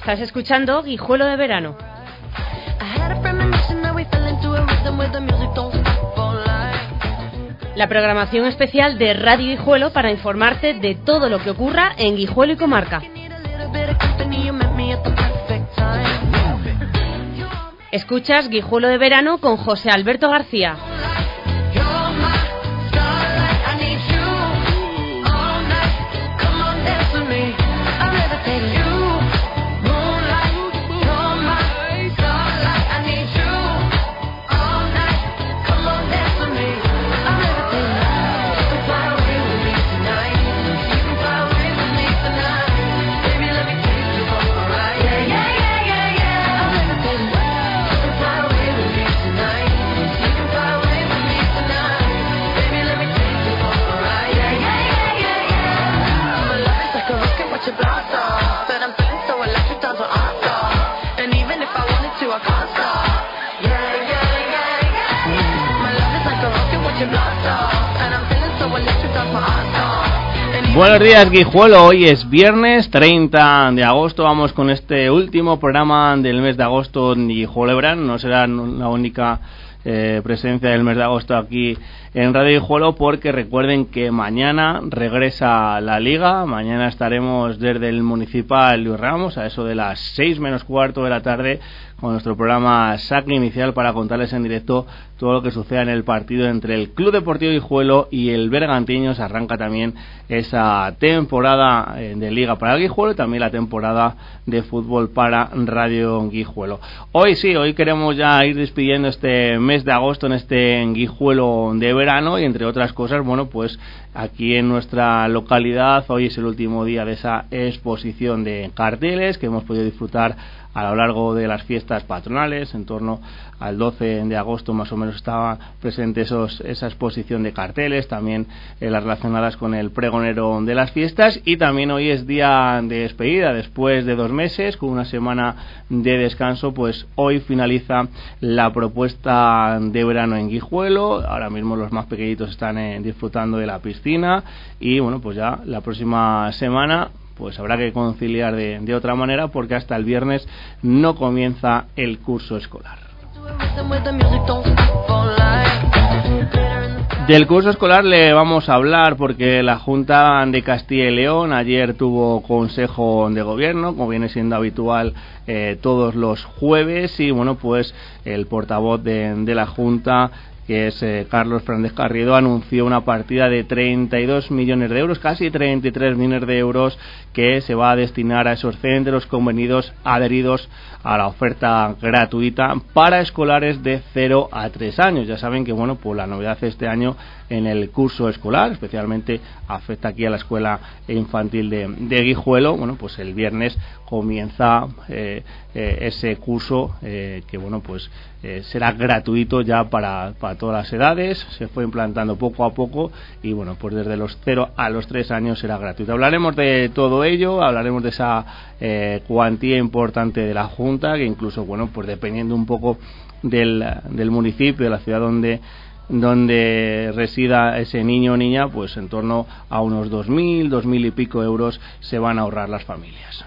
Estás escuchando Guijuelo de Verano. La programación especial de Radio Guijuelo para informarte de todo lo que ocurra en Guijuelo y comarca. Escuchas Guijuelo de Verano con José Alberto García. Buenos días, Guijuelo. Hoy es viernes 30 de agosto. Vamos con este último programa del mes de agosto en Guijuelo de Verano. No será la única presencia del mes de agosto aquí en Radio Guijuelo, porque recuerden que mañana regresa la Liga. Mañana estaremos desde el Municipal Luis Ramos a eso de las 6 menos cuarto de la tarde con nuestro programa Saque Inicial para contarles en directo todo lo que suceda en el partido entre el Club Deportivo Guijuelo y el Bergantiños. Arranca también esa temporada de Liga para el Guijuelo y también la temporada de fútbol para Radio Guijuelo. Hoy queremos ya ir despidiendo este mes de agosto en este Guijuelo de Verano y entre otras cosas, bueno, pues aquí en nuestra localidad hoy es el último día de esa exposición de carteles que hemos podido disfrutar a lo largo de las fiestas patronales. En torno al 12 de agosto más o menos estaba presente esa exposición de carteles, también las relacionadas con el pregonero de las fiestas, y también hoy es día de despedida después de 2 meses con una semana de descanso. Pues hoy finaliza la propuesta de verano en Guijuelo. Ahora mismo los más pequeñitos están disfrutando de la piscina y bueno, pues ya la próxima semana pues habrá que conciliar de otra manera, porque hasta el viernes no comienza el curso escolar. Del curso escolar le vamos a hablar porque la Junta de Castilla y León ayer tuvo consejo de gobierno, como viene siendo habitual todos los jueves, y bueno, pues el portavoz de la Junta, que es Carlos Fernández Carriedo, anunció una partida de 32 millones de euros, casi 33 millones de euros, que se va a destinar a esos centros convenidos adheridos a la oferta gratuita para escolares de 0 a 3 años. Ya saben que bueno, pues la novedad este año en el curso escolar, especialmente afecta aquí a la escuela infantil de Guijuelo. Bueno, pues el viernes comienza ese curso que bueno, pues será gratuito ya para todas las edades. Se fue implantando poco a poco y bueno, pues desde los 0 a los 3 años será gratuito. Hablaremos de todo ello, hablaremos de esa cuantía importante de la Junta, que incluso bueno, pues dependiendo un poco del municipio, de la ciudad donde resida ese niño o niña, pues en torno a unos 2.000 y pico euros se van a ahorrar las familias.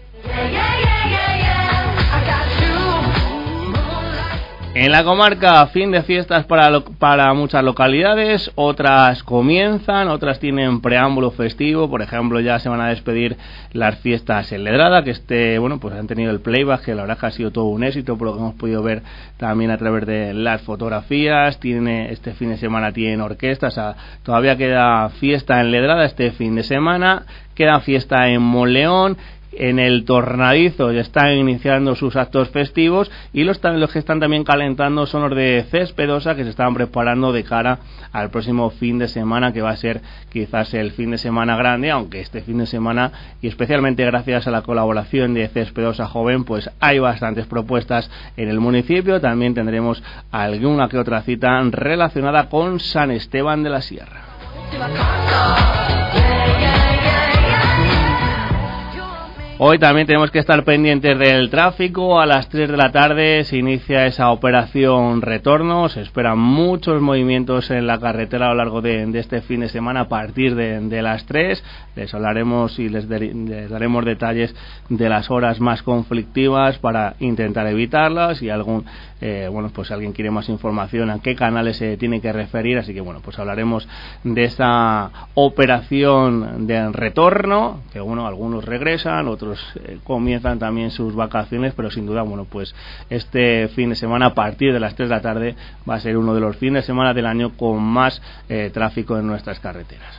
En la comarca, fin de fiestas para muchas localidades, otras comienzan, otras tienen preámbulo festivo. Por ejemplo, ya se van a despedir las fiestas en Ledrada, que bueno, pues han tenido el playback, que la verdad que ha sido todo un éxito, por lo que hemos podido ver también a través de las fotografías. Este fin de semana tienen orquestas, todavía queda fiesta en Ledrada este fin de semana, queda fiesta en Monleón. En el Tornadizo ya están iniciando sus actos festivos, y los que están también calentando son los de Céspedosa, que se están preparando de cara al próximo fin de semana, que va a ser quizás el fin de semana grande, aunque este fin de semana, y especialmente gracias a la colaboración de Céspedosa Joven, pues hay bastantes propuestas en el municipio. También tendremos alguna que otra cita relacionada con San Esteban de la Sierra. Hoy también tenemos que estar pendientes del tráfico. A las 3 de la tarde se inicia esa operación retorno. Se esperan muchos movimientos en la carretera a lo largo de este fin de semana a partir de las 3. Les hablaremos y les daremos detalles de las horas más conflictivas para intentar evitarlas y pues alguien quiere más información a qué canales se tiene que referir, así que pues hablaremos de esa operación de retorno, que algunos regresan, otros comienzan también sus vacaciones, pero sin duda pues este fin de semana a partir de las 3 de la tarde va a ser uno de los fines de semana del año con más tráfico en nuestras carreteras.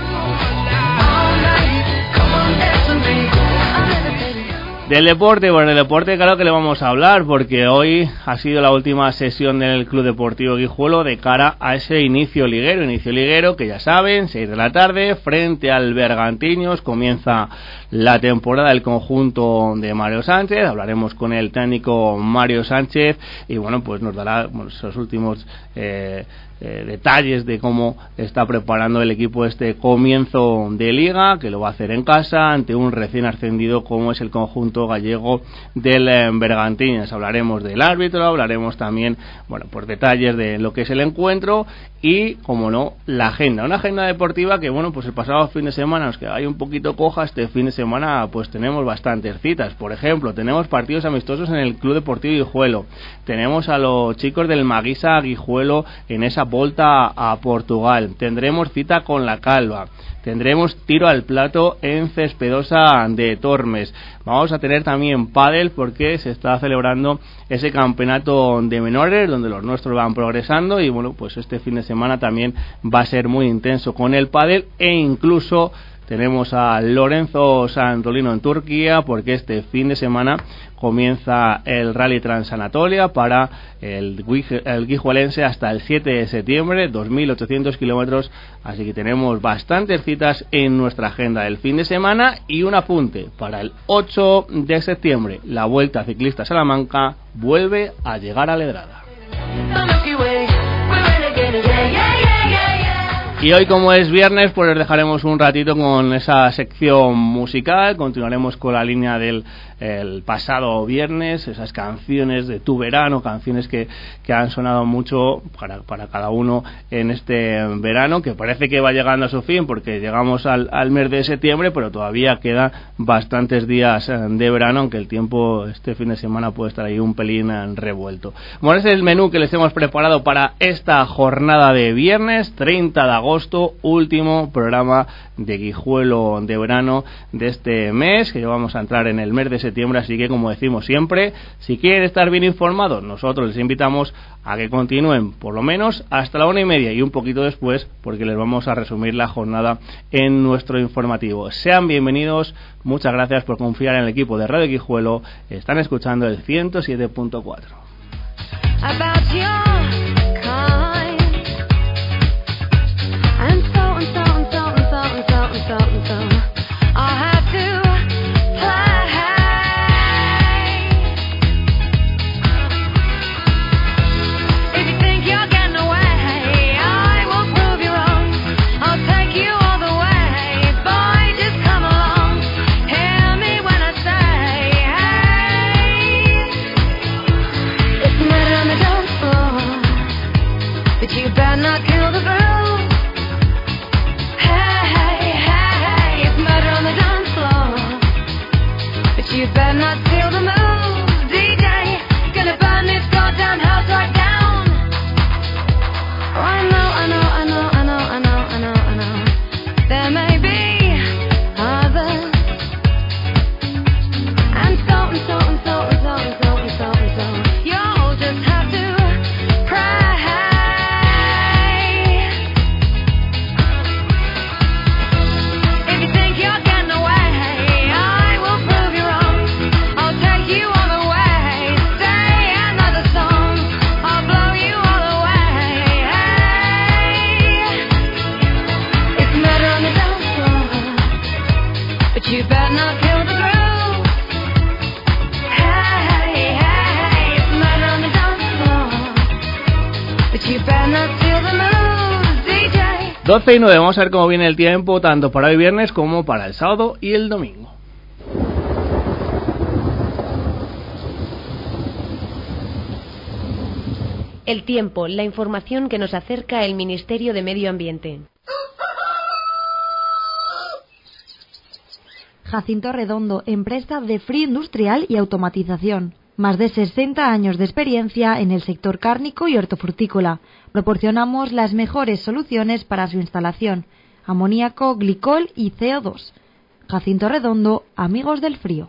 Del deporte claro que le vamos a hablar, porque hoy ha sido la última sesión del Club Deportivo Guijuelo de cara a ese inicio liguero que ya saben, 6 de la tarde, frente al Bergantiños, comienza la temporada del conjunto de Mario Sánchez. Hablaremos con el técnico Mario Sánchez y pues nos dará esos últimos detalles de cómo está preparando el equipo este comienzo de liga, que lo va a hacer en casa ante un recién ascendido como es el conjunto gallego del Bergantiños. Hablaremos del árbitro, hablaremos también por detalles de lo que es el encuentro y, como no, la agenda, una agenda deportiva que pues el pasado fin de semana nos quedaba un poquito coja. Este fin de semana pues tenemos bastantes citas. Por ejemplo, tenemos partidos amistosos en el Club Deportivo Guijuelo, tenemos a los chicos del Maguisa Guijuelo en esa volta a Portugal, tendremos cita con la Calva, tendremos tiro al plato en Cespedosa de Tormes, vamos a tener también pádel porque se está celebrando ese campeonato de menores donde los nuestros van progresando y pues este fin de semana también va a ser muy intenso con el pádel e incluso tenemos a Lorenzo Santolino en Turquía porque este fin de semana comienza el Rally Transanatolia para el guijuelense hasta el 7 de septiembre, 2.800 kilómetros, así que tenemos bastantes citas en nuestra agenda del fin de semana y un apunte para el 8 de septiembre, la Vuelta Ciclista Salamanca vuelve a llegar a Ledrada. Y hoy, como es viernes, pues les dejaremos un ratito con esa sección musical. Continuaremos con la línea del pasado viernes, esas canciones de tu verano, canciones que han sonado mucho para cada uno en este verano, que parece que va llegando a su fin porque llegamos al mes de septiembre, pero todavía quedan bastantes días de verano, aunque el tiempo este fin de semana puede estar ahí un pelín revuelto. Ese es el menú que les hemos preparado para esta jornada de viernes 30 de agosto, último programa de Guijuelo de verano de este mes, que vamos a entrar en el mes de septiembre, así que, como decimos siempre, si quieren estar bien informados, nosotros les invitamos a que continúen por lo menos hasta la 1:30 y un poquito después, porque les vamos a resumir la jornada en nuestro informativo. Sean bienvenidos, muchas gracias por confiar en el equipo de Radio Guijuelo. Están escuchando el 107.4. DJ. 12:09, vamos a ver cómo viene el tiempo tanto para hoy viernes como para el sábado y el domingo. El tiempo, la información que nos acerca el Ministerio de Medio Ambiente. Jacinto Redondo, empresa de frío industrial y automatización. Más de 60 años de experiencia en el sector cárnico y hortofrutícola. Proporcionamos las mejores soluciones para su instalación: amoníaco, glicol y CO2. Jacinto Redondo, amigos del frío.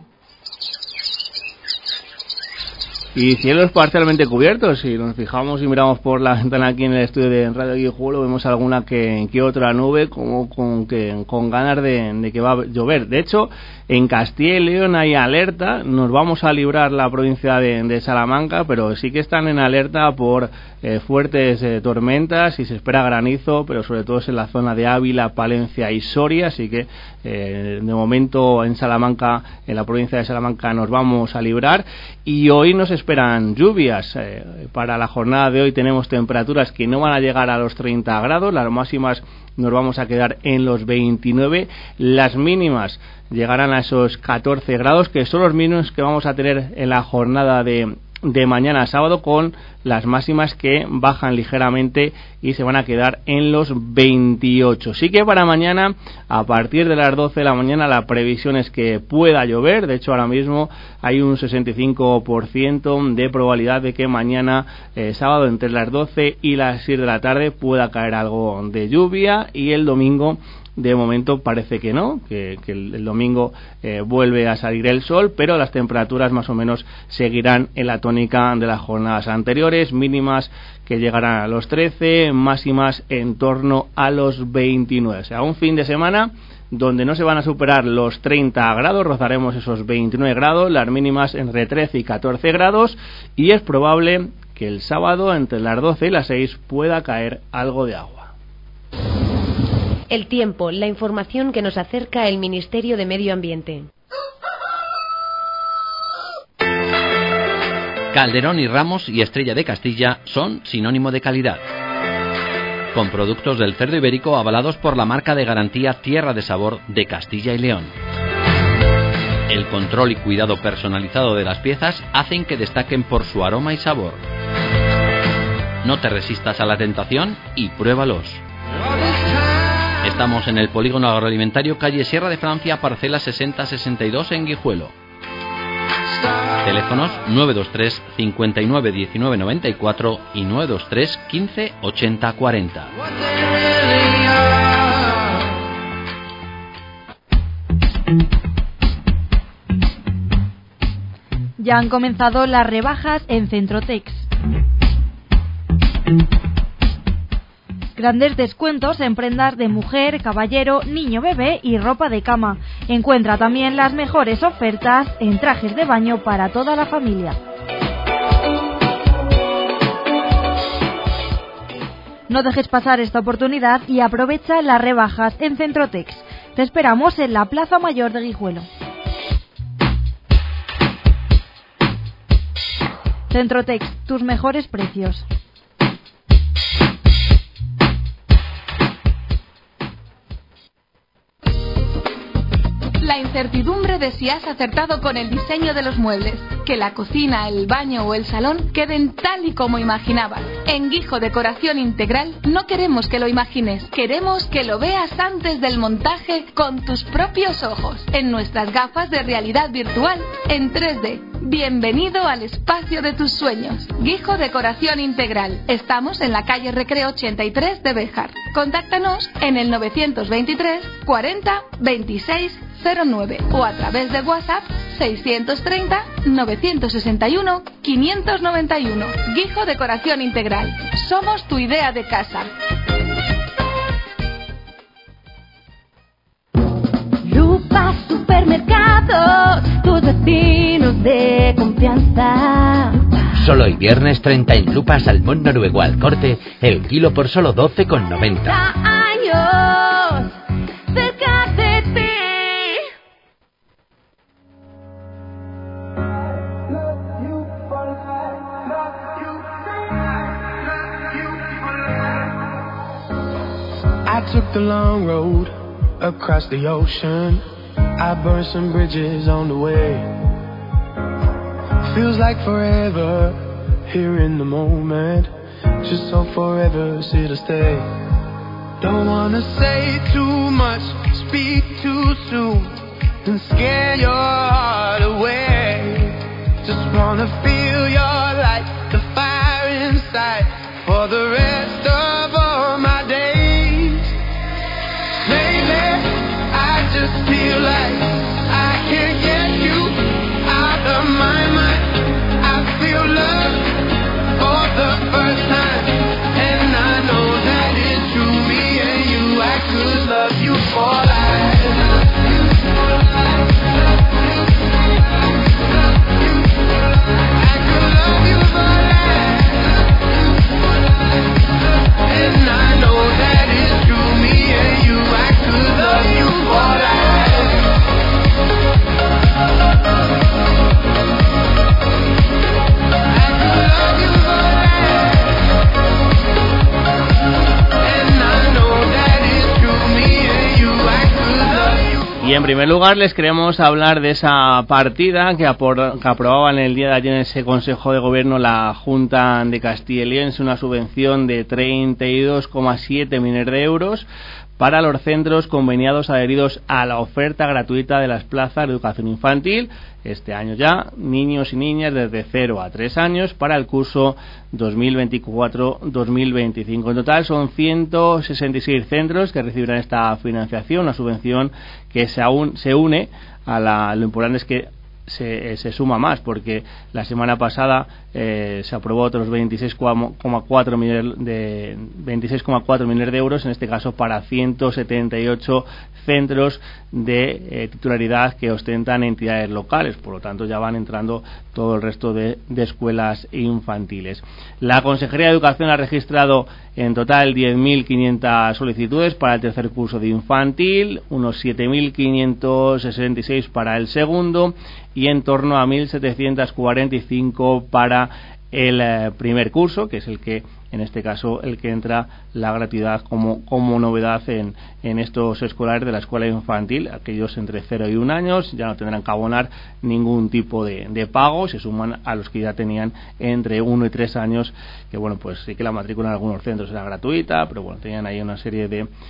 Y cielos parcialmente cubiertos. Si nos fijamos y miramos por la ventana aquí en el estudio de Radio Guijuelo, vemos alguna que otra nube como con ganas de que va a llover. De hecho, en Castilla y León hay alerta. Nos vamos a librar la provincia de Salamanca, pero sí que están en alerta por fuertes tormentas y se espera granizo, pero sobre todo es en la zona de Ávila, Palencia y Soria. Así que de momento en Salamanca, en la provincia de Salamanca, nos vamos a librar. Y hoy nos esperan lluvias. Para la jornada de hoy tenemos temperaturas que no van a llegar a los 30 grados, las máximas nos vamos a quedar en los 29, las mínimas llegarán a esos 14 grados, que son los mínimos que vamos a tener en la jornada de mañana sábado, con las máximas que bajan ligeramente y se van a quedar en los 28. Sí que para mañana, a partir de las 12 de la mañana, la previsión es que pueda llover. De hecho, ahora mismo hay un 65% de probabilidad de que mañana sábado, entre las 12 y las 6 de la tarde, pueda caer algo de lluvia. Y el domingo, de momento parece que no, que el domingo vuelve a salir el sol, pero las temperaturas más o menos seguirán en la tónica de las jornadas anteriores, mínimas que llegarán a los 13, máximas en torno a los 29. O sea, un fin de semana donde no se van a superar los 30 grados, rozaremos esos 29 grados, las mínimas entre 13 y 14 grados, y es probable que el sábado, entre las 12 y las 6, pueda caer algo de agua. El tiempo, la información que nos acerca el Ministerio de Medio Ambiente. Calderón y Ramos y Estrella de Castilla son sinónimo de calidad. Con productos del cerdo ibérico avalados por la marca de garantía Tierra de Sabor de Castilla y León. El control y cuidado personalizado de las piezas hacen que destaquen por su aroma y sabor. No te resistas a la tentación y pruébalos. Estamos en el Polígono Agroalimentario, calle Sierra de Francia, parcela 6062 en Guijuelo. Teléfonos 923 59 19 94 y 923 15 80 40. Ya han comenzado las rebajas en Centrotex. Grandes descuentos en prendas de mujer, caballero, niño, bebé y ropa de cama. Encuentra también las mejores ofertas en trajes de baño para toda la familia. No dejes pasar esta oportunidad y aprovecha las rebajas en Centrotex. Te esperamos en la Plaza Mayor de Guijuelo. Centrotex, tus mejores precios. La incertidumbre de si has acertado con el diseño de los muebles, que la cocina, el baño o el salón queden tal y como imaginabas. En Guijo Decoración Integral no queremos que lo imagines, queremos que lo veas antes del montaje con tus propios ojos, en nuestras gafas de realidad virtual en 3D. Bienvenido al espacio de tus sueños. Guijo Decoración Integral. Estamos en la calle Recreo 83 de Béjar. Contáctanos en el 923 40 26 09 o a través de WhatsApp 630 961 591. Guijo Decoración Integral. Somos tu idea de casa. Lupa Supermercados, tus vecinos de confianza. Solo hoy viernes 30 en Lupa salmón noruego al corte, el kilo por solo 12,90. Años cerca de ti. I took the long road across the ocean. I burned some bridges on the way. Feels like forever here in the moment. just so forever's here to stay. Don't wanna say too much, speak too soon, and scare your heart away. Just wanna feel your light, the fire inside, for the rest of all my days. Lately, I just feel like I can't get you out of my mind. I feel love for the first time, and I know that it's true. Me and you, I could love you for life. I could love you for life, and I know that it's true. Me and you, I could love you for life. I could love you for life, and I know that it's true. Me and you, I could love you. Y en primer lugar les queremos hablar de esa partida que aprobaba en el día de ayer en ese Consejo de Gobierno la Junta de Castilla y León. Es una subvención de 32,7 millones de euros para los centros conveniados adheridos a la oferta gratuita de las plazas de educación infantil, este año ya, niños y niñas desde 0 a 3 años para el curso 2024-2025. En total son 166 centros que recibirán esta financiación, una subvención que se une a lo importante es que se suma más, porque la semana pasada se aprobó otros 26,4 millones de euros, en este caso para 178 centros de titularidad que ostentan entidades locales. Por lo tanto ya van entrando todo el resto de escuelas infantiles. La Consejería de Educación ha registrado en total 10.500 solicitudes para el tercer curso de infantil, unos 7.566 para el segundo y en torno a 1.745 para el primer curso, que es el que en este caso el que entra la gratuidad como novedad en estos escolares de la escuela infantil. Aquellos entre 0 y 1 años ya no tendrán que abonar ningún tipo de pago, se suman a los que ya tenían entre 1 y 3 años, que bueno, pues sí que la matrícula en algunos centros era gratuita, pero bueno, tenían ahí una serie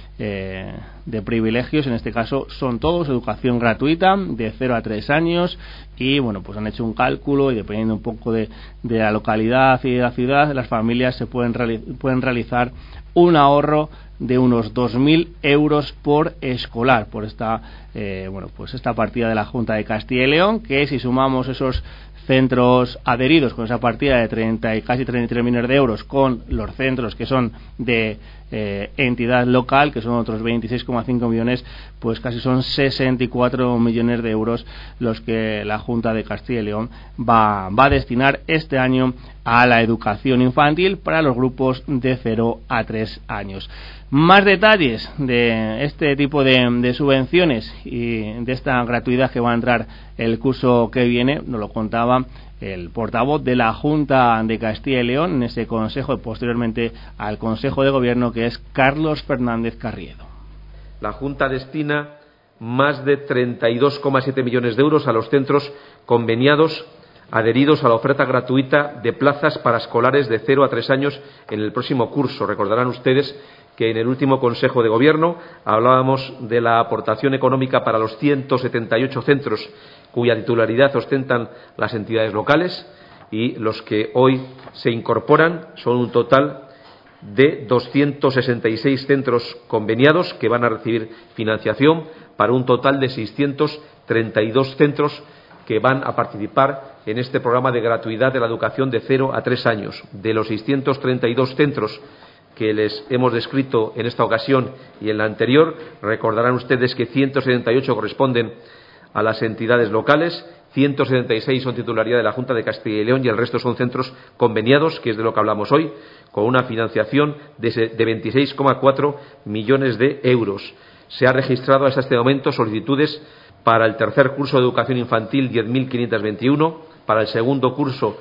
de privilegios. En este caso son todos educación gratuita de 0 a 3 años y bueno, pues han hecho un cálculo y dependiendo un poco de la localidad y de la ciudad, las familias se pueden realizar un ahorro de unos 2.000 euros por escolar por esta esta partida de la Junta de Castilla y León, que si sumamos esos centros adheridos con esa partida de casi 33 millones de euros con los centros que son de entidad local, que son otros 26,5 millones, pues casi son 64 millones de euros los que la Junta de Castilla y León va a destinar este año a la educación infantil para los grupos de 0 a 3 años. Más detalles de este tipo de subvenciones y de esta gratuidad que va a entrar el curso que viene nos lo contaba el portavoz de la Junta de Castilla y León en ese consejo y posteriormente al Consejo de Gobierno, que es Carlos Fernández Carriedo. La Junta destina más de 32,7 millones de euros a los centros conveniados adheridos a la oferta gratuita de plazas para escolares de 0 a 3 años en el próximo curso. Recordarán ustedes que en el último Consejo de Gobierno hablábamos de la aportación económica para los 178 centros cuya titularidad ostentan las entidades locales, y los que hoy se incorporan son un total de 266 centros conveniados que van a recibir financiación para un total de 632 centros que van a participar en este programa de gratuidad de la educación de 0 a 3 años. De los 632 centros que les hemos descrito en esta ocasión y en la anterior, recordarán ustedes que 178 corresponden a las entidades locales, 176 son titularidad de la Junta de Castilla y León y el resto son centros conveniados, que es de lo que hablamos hoy, con una financiación de 26,4 millones de euros. Se ha registrado hasta este momento solicitudes para el tercer curso de educación infantil 10.521, para el segundo curso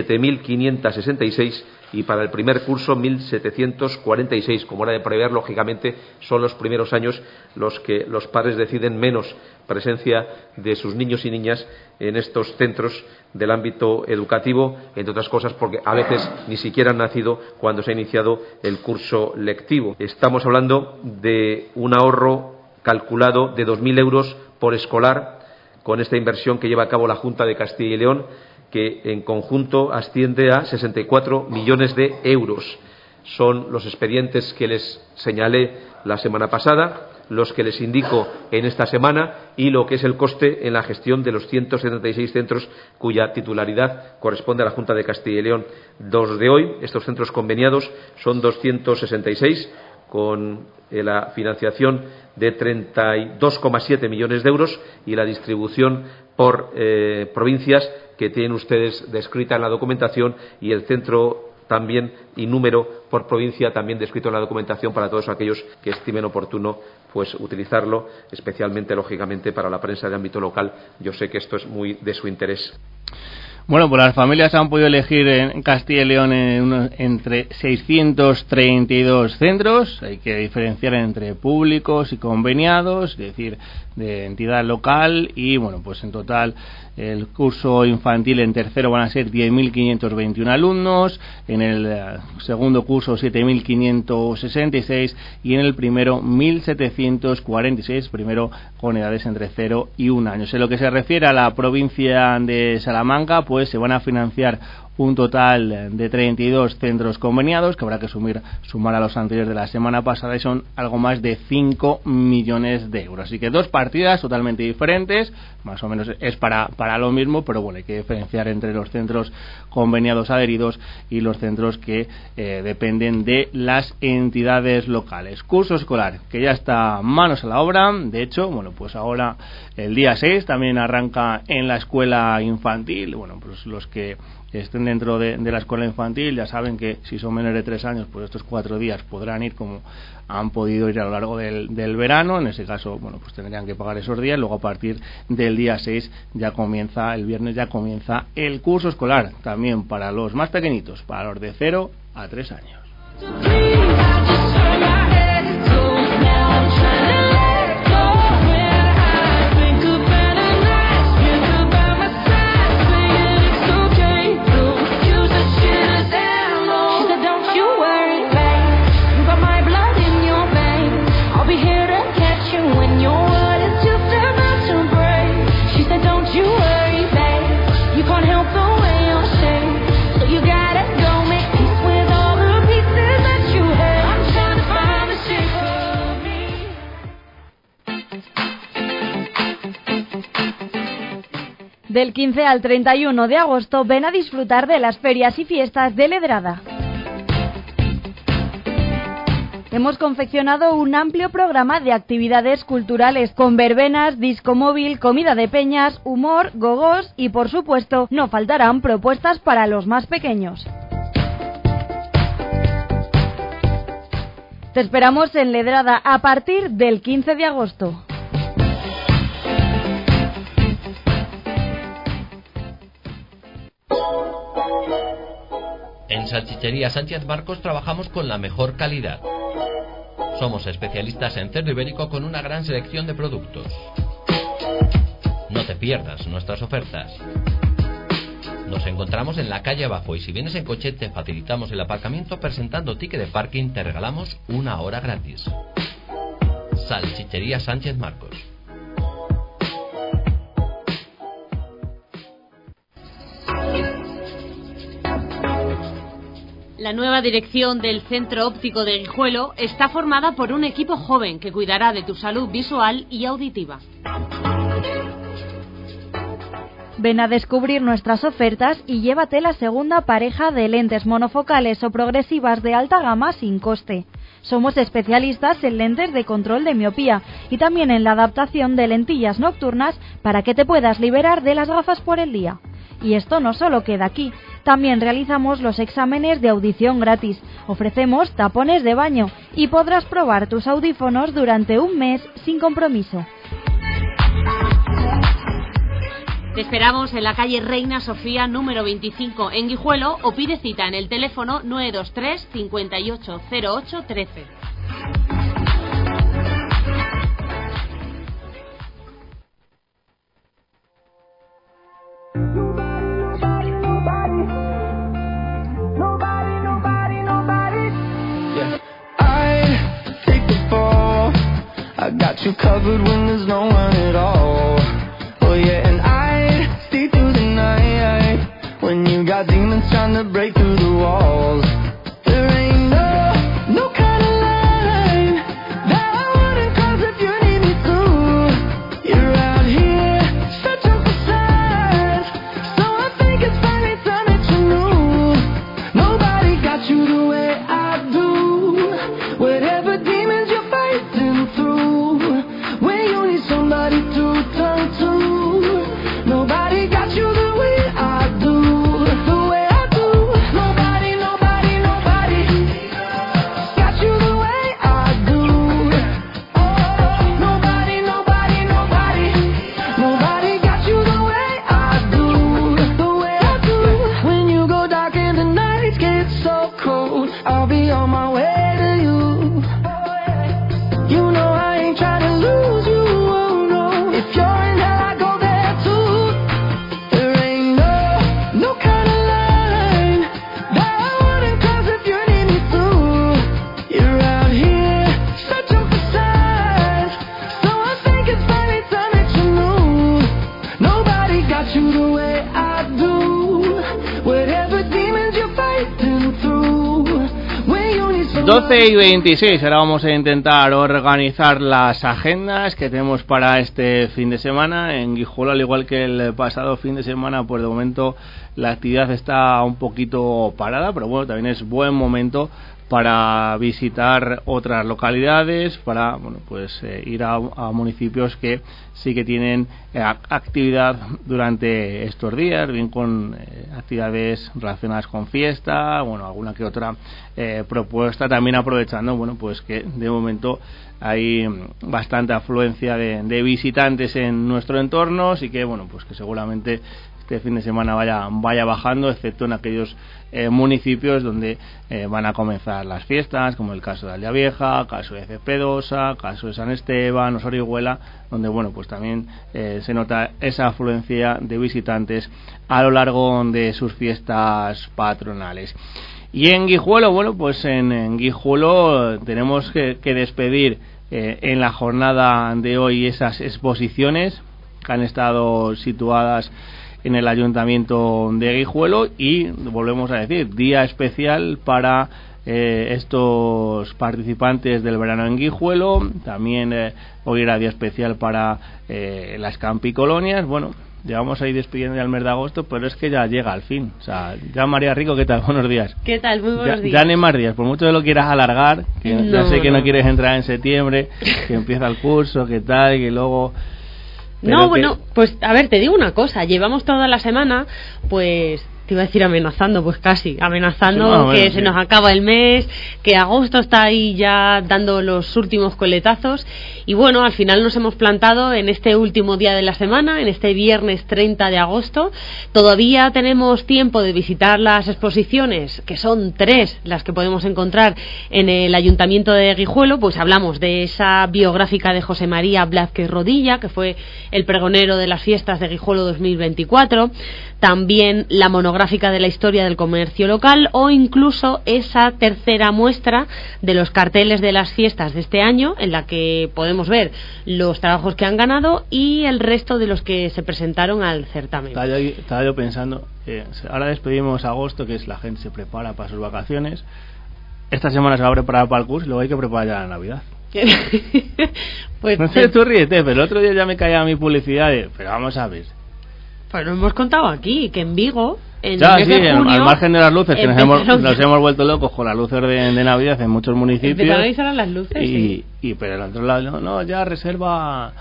7.566 y para el primer curso 1.746. Como era de prever, lógicamente son los primeros años los que los padres deciden menos presencia de sus niños y niñas en estos centros del ámbito educativo, entre otras cosas porque a veces ni siquiera han nacido cuando se ha iniciado el curso lectivo. Estamos hablando de un ahorro calculado de 2.000 euros por escolar con esta inversión que lleva a cabo la Junta de Castilla y León, que en conjunto asciende a 64 millones de euros. Son los expedientes que les señalé la semana pasada, los que les indico en esta semana y lo que es el coste en la gestión de los 176 centros cuya titularidad corresponde a la Junta de Castilla y León. Dos de hoy, estos centros conveniados son 266 con la financiación de 32,7 millones de euros y la distribución por provincias que tienen ustedes descrita en la documentación, y el centro también y número por provincia también descrito en la documentación para todos aquellos que estimen oportuno pues utilizarlo, especialmente lógicamente para la prensa de ámbito local. Yo sé que esto es muy de su interés. Bueno, pues las familias han podido elegir en Castilla y León entre 632 centros. Hay que diferenciar entre públicos y conveniados, es decir, de entidad local, y bueno, pues en total el curso infantil en tercero van a ser 10.521 alumnos, en el segundo curso 7.566 y en el primero 1.746, primero con edades entre 0 y 1 año. En lo que se refiere a la provincia de Salamanca, pues se van a financiar un total de 32 centros conveniados, que habrá que sumar a los anteriores de la semana pasada, y son algo más de 5 millones de euros. Así que dos partidas totalmente diferentes, más o menos es para lo mismo, pero bueno, hay que diferenciar entre los centros conveniados adheridos y los centros que dependen de las entidades locales. Curso escolar que ya está manos a la obra. De hecho, bueno, pues ahora el día 6 también arranca en la escuela infantil. Bueno, pues los que estén dentro de la escuela infantil ya saben que si son menores de 3 años, pues estos 4 días podrán ir como han podido ir a lo largo del verano. En ese caso, bueno, pues tendrían que pagar esos días. Luego a partir del día 6 ya comienza, el viernes ya comienza el curso escolar, también para los más pequeñitos, para los de 0 a 3 años. Del 15 al 31 de agosto ven a disfrutar de las ferias y fiestas de Ledrada. Hemos confeccionado un amplio programa de actividades culturales con verbenas, disco móvil, comida de peñas, humor, gogós y por supuesto no faltarán propuestas para los más pequeños. Te esperamos en Ledrada a partir del 15 de agosto. En Salchichería Sánchez Marcos trabajamos con la mejor calidad. Somos especialistas en cerdo ibérico con una gran selección de productos. No te pierdas nuestras ofertas. Nos encontramos en la calle abajo y si vienes en coche te facilitamos el aparcamiento. Presentando ticket de parking te regalamos 1 hora gratis. Salchichería Sánchez Marcos. La nueva dirección del Centro Óptico de Guijuelo está formada por un equipo joven que cuidará de tu salud visual y auditiva. Ven a descubrir nuestras ofertas y llévate la segunda pareja de lentes monofocales o progresivas de alta gama sin coste. Somos especialistas en lentes de control de miopía y también en la adaptación de lentillas nocturnas para que te puedas liberar de las gafas por el día. Y esto no solo queda aquí, también realizamos los exámenes de audición gratis, ofrecemos tapones de baño y podrás probar tus audífonos durante un mes sin compromiso. Te esperamos en la calle Reina Sofía número 25 en Guijuelo o pide cita en el teléfono 923 58 08 13. I got you covered when there's no one at all. Oh yeah, and I'd stay through the night when you got demons trying to break through the walls. There ain't no kind of line that I wouldn't cross if you need me to. You're out here searching for signs, so I think it's finally time that you knew. Nobody got you the way I do. Whatever demons you're fighting through, somebody to turn to. Nobody got you the way I do, the way I do. Nobody got you the way I do. Nobody got you the way I do, the way I do. When you go dark and the nights get so cold, I'll be on my way to you. You know I ain't trying to lose you. If you're in hell, I go there too. There ain't no kind of line that I wouldn't cross if you need me to. You're out here searching for signs, so I think it's finally time that you knew. Nobody got you the way I do. Whatever demons you're fighting through, when you need some 12:26, ahora vamos a intentar organizar las agendas que tenemos para este fin de semana en Guijuelo, al igual que el pasado fin de semana. Pues de momento la actividad está un poquito parada, pero bueno, también es buen momento para visitar otras localidades, para ir a municipios que sí que tienen actividad durante estos días, bien con actividades relacionadas con fiesta, alguna que otra propuesta, también aprovechando pues que de momento hay bastante afluencia de visitantes en nuestro entorno, así que pues que seguramente este fin de semana vaya bajando, excepto en aquellos municipios donde van a comenzar las fiestas, como el caso de Aldea Vieja, caso de Cepedosa, caso de San Esteban, Orihuela, donde pues también se nota esa afluencia de visitantes a lo largo de sus fiestas patronales. Y en Guijuelo, pues en Guijuelo tenemos que despedir en la jornada de hoy esas exposiciones que han estado situadas en el Ayuntamiento de Guijuelo, y volvemos a decir, día especial para estos participantes del verano en Guijuelo. También hoy era día especial para las campicolonias. Ya vamos a ir despidiendo ya el mes de agosto, pero es que ya llega al fin. O sea, ya María Rico, ¿qué tal? Buenos días. ¿Qué tal? Muy buenos días. Ya ni más días, por mucho que lo quieras alargar, que ya sé que no quieres entrar en septiembre, que empieza el curso, que tal, que luego... pues a ver, te digo una cosa, llevamos toda la semana, pues te iba a decir amenazando, pues casi amenazando, que se nos acaba el mes, que agosto está ahí ya dando los últimos coletazos, y al final nos hemos plantado en este último día de la semana, en este viernes 30 de agosto. Todavía tenemos tiempo de visitar las exposiciones, que son 3 las que podemos encontrar en el Ayuntamiento de Guijuelo. Pues hablamos de esa biográfica de José María Blázquez Rodilla, que fue el pregonero de las fiestas de Guijuelo 2024, también la monográfica de la historia del comercio local, o incluso esa tercera muestra de los carteles de las fiestas de este año, en la que podemos ver los trabajos que han ganado y el resto de los que se presentaron al certamen. Estaba yo pensando, ahora despedimos agosto, que es la gente se prepara para sus vacaciones. Esta semana se va a preparar para el curso y luego hay que preparar ya la Navidad. Pues no sé, tú ríete, pero el otro día ya me caía mi publicidad pero vamos a ver. Pues lo hemos contado aquí, que en Vigo, en ya, el mes de junio, al margen de las luces, que nos hemos vuelto locos con las luces de Navidad en muchos municipios. Empezaron a instalar las luces, pero al otro lado, no, ya reserva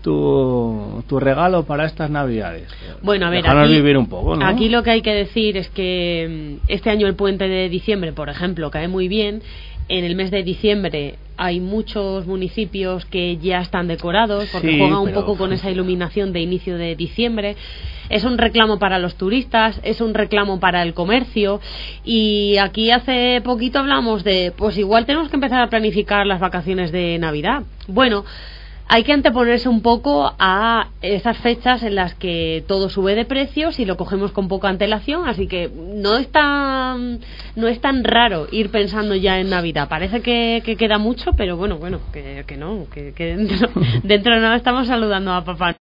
tu regalo para estas Navidades. Bueno, a ver, déjanos vivir un poco, ¿no? Aquí lo que hay que decir es que este año el puente de diciembre, por ejemplo, cae muy bien, en el mes de diciembre hay muchos municipios que ya están decorados porque sí, juegan un poco con esa iluminación de inicio de diciembre. Es un reclamo para los turistas, es un reclamo para el comercio, y aquí hace poquito hablamos de, pues igual tenemos que empezar a planificar las vacaciones de Navidad. Bueno, hay que anteponerse un poco a esas fechas en las que todo sube de precios y lo cogemos con poca antelación, así que no es tan raro ir pensando ya en Navidad. Parece que queda mucho, pero bueno, que no, que dentro de nada estamos saludando a papá.